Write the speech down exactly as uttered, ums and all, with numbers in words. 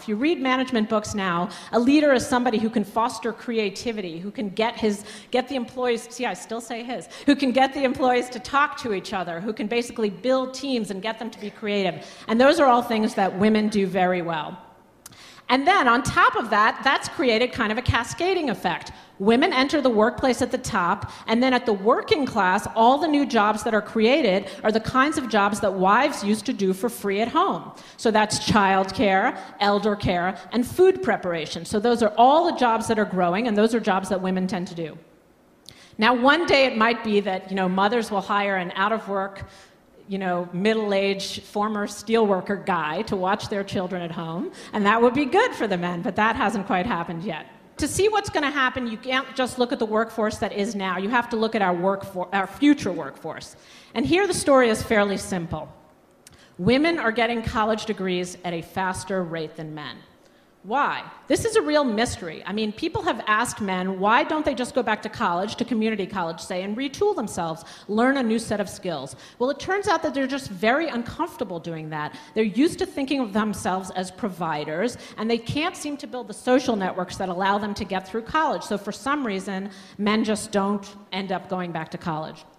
If you read management books now, a leader is somebody who can foster creativity, who can get his, get the employees, see, I still say his, who can get the employees to talk to each other, who can basically build teams and get them to be creative. And those are all things that women do very well. And then on top of that, that's created kind of a cascading effect. Women enter the workplace at the top, and then at the working class, all the new jobs that are created are the kinds of jobs that wives used to do for free at home. So that's childcare, elder care, and food preparation. So those are all the jobs that are growing, and those are jobs that women tend to do. Now, one day it might be that, you know, mothers will hire an out-of-work, you know, middle-aged former steelworker guy to watch their children at home, and that would be good for the men, but that hasn't quite happened yet. To see what's going to happen, you can't just look at the workforce that is now. You have to look at our, workfor- our future workforce. And here the story is fairly simple. Women are getting college degrees at a faster rate than men. Why? This is a real mystery. I mean, people have asked men, why don't they just go back to college, to community college, say, and retool themselves, learn a new set of skills? Well, it turns out that they're just very uncomfortable doing that. They're used to thinking of themselves as providers, and they can't seem to build the social networks that allow them to get through college. So for some reason, men just don't end up going back to college.